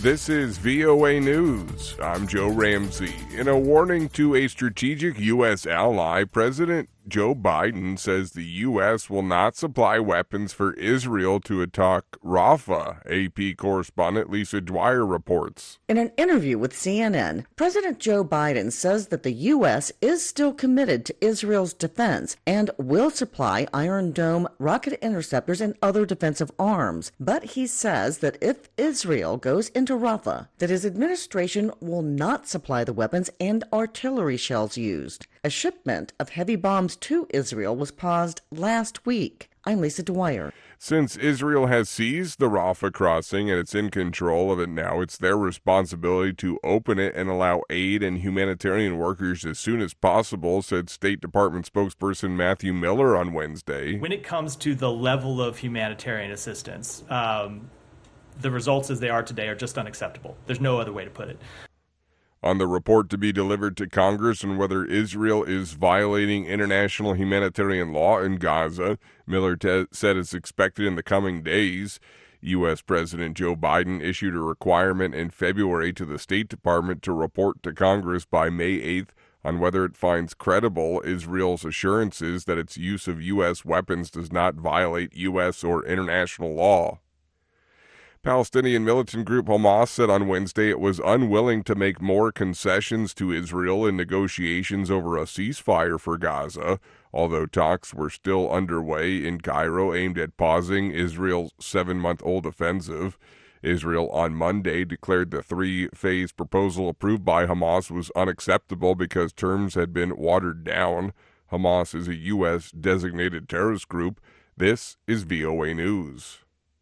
This is VOA News. I'm Joe Ramsey. In a warning to a strategic U.S. ally, President Joe Biden says the U.S. will not supply weapons for Israel to attack Rafah, AP correspondent Lisa Dwyer reports. In an interview with CNN, President Joe Biden says that the U.S. is still committed to Israel's defense and will supply Iron Dome rocket interceptors and other defensive arms. But he says that if Israel goes into Rafah, that his administration will not supply the weapons and artillery shells used. A shipment of heavy bombs to Israel was paused last week. I'm Lisa Dwyer. Since Israel has seized the Rafah crossing and it's in control of it now, it's their responsibility to open it and allow aid and humanitarian workers as soon as possible, said State Department spokesperson Matthew Miller on Wednesday. When it comes to the level of humanitarian assistance, the results as they are today are just unacceptable. There's no other way to put it. On the report to be delivered to Congress on whether Israel is violating international humanitarian law in Gaza, Miller said it's expected in the coming days. U.S. President Joe Biden issued a requirement in February to the State Department to report to Congress by May 8th on whether it finds credible Israel's assurances that its use of U.S. weapons does not violate U.S. or international law. Palestinian militant group Hamas said on Wednesday it was unwilling to make more concessions to Israel in negotiations over a ceasefire for Gaza, although talks were still underway in Cairo aimed at pausing Israel's 7-month-old offensive. Israel on Monday declared the three-phase proposal approved by Hamas was unacceptable because terms had been watered down. Hamas is a U.S. designated terrorist group. This is VOA News.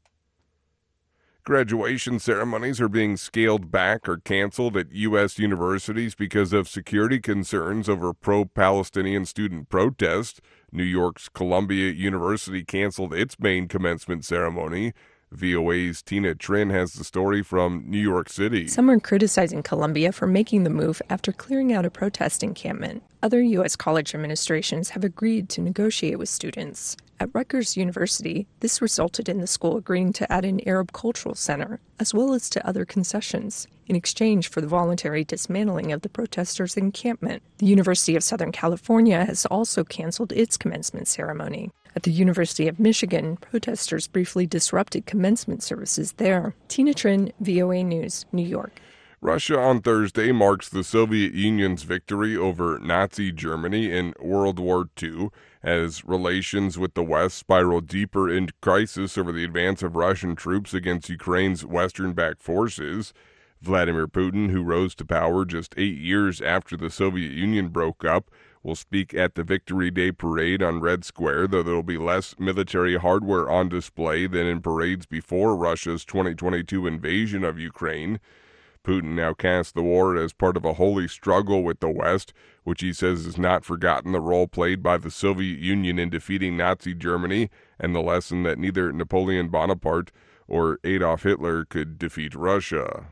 Graduation ceremonies are being scaled back or canceled at U.S. universities because of security concerns over pro-Palestinian student protests. New York's Columbia University canceled its main commencement ceremony. VOA's Tina Trin has the story from New York City. Some are criticizing Columbia for making the move after clearing out a protest encampment. Other U.S. college administrations have agreed to negotiate with students. At Rutgers University, this resulted in the school agreeing to add an Arab Cultural Center, as well as to other concessions, in exchange for the voluntary dismantling of the protesters' encampment. The University of Southern California has also canceled its commencement ceremony. At the University of Michigan, protesters briefly disrupted commencement services there. Tina Trin, VOA News, New York. Russia on Thursday marks the Soviet Union's victory over Nazi Germany in World War II as relations with the West spiraled deeper into crisis over the advance of Russian troops against Ukraine's Western-backed forces. Vladimir Putin, who rose to power just 8 years after the Soviet Union broke up, will speak at the Victory Day parade on Red Square, though there will be less military hardware on display than in parades before Russia's 2022 invasion of Ukraine. Putin now casts the war as part of a holy struggle with the West, which he says has not forgotten the role played by the Soviet Union in defeating Nazi Germany and the lesson that neither Napoleon Bonaparte or Adolf Hitler could defeat Russia.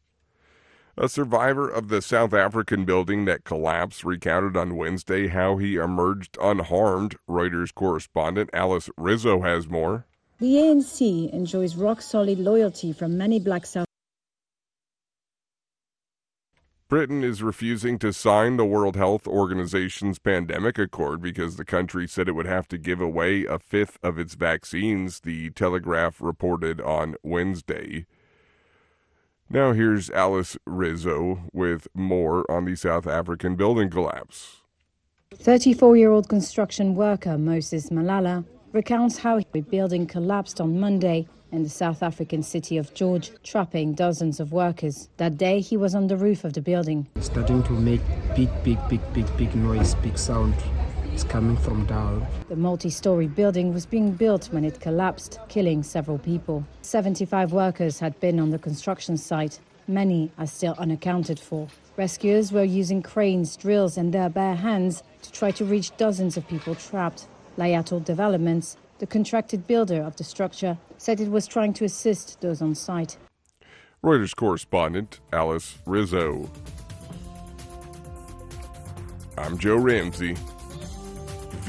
A survivor of the South African building that collapsed recounted on Wednesday how he emerged unharmed. Reuters correspondent Alice Rizzo has more. The ANC enjoys rock-solid loyalty from many black South Britain is refusing to sign the World Health Organization's pandemic accord because the country said it would have to give away a fifth of its vaccines, the Telegraph reported on Wednesday. Now here's Alice Rizzo with more on the South African building collapse. 34-year-old construction worker Moses Malala recounts how the building collapsed on Monday in the South African city of George, trapping dozens of workers. That day, he was on the roof of the building. It's starting to make big noise, big sound. It's coming from down. The multi-story building was being built when it collapsed, killing several people. 75 workers had been on the construction site. Many are still unaccounted for. Rescuers were using cranes, drills, and their bare hands to try to reach dozens of people trapped. Layato Developments, the contracted builder of the structure, said it was trying to assist those on site. Reuters correspondent Alice Rizzo. I'm Joe Ramsey.